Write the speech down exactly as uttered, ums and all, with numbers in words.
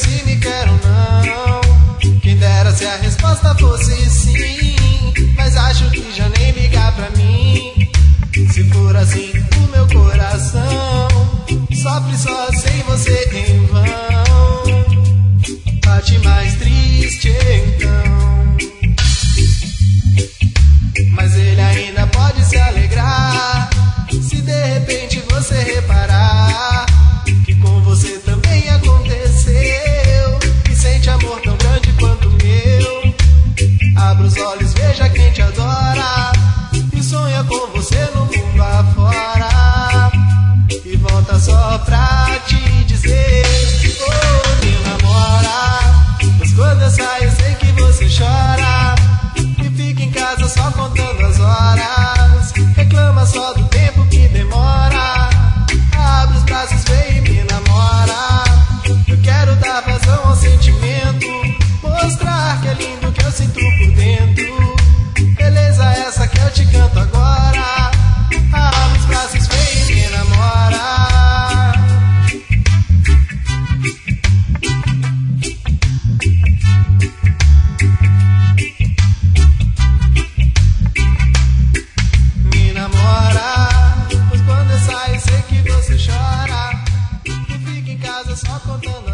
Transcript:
se me quer ou não. Quem dera se a resposta fosse sim, mas acho que já nem ligar pra mim. Se for assim, o meu coração sofre só sem você em vão. Bate mais triste então, mas ele ainda pode se alegrar se de repente você reparar que com você também aconteceu e sente amor tão grande quanto o meu. Abra os olhos, veja quem te adora e sonha com você no mundo afora, e volta só pra te dizer: oh, me namora. Pois quando eu saio sei que você chora e fica em casa só contando as horas, reclama só do tempo que demora. Abre os braços, vem e me namora. Eu quero dar vazão ao sentimento, mostrar que é lindo que eu sinto por dentro. Beleza essa que eu te canto agora. Abre os braços, vem e me namora. Me namora, pois quando eu saio sei que você chora e fica em casa só contando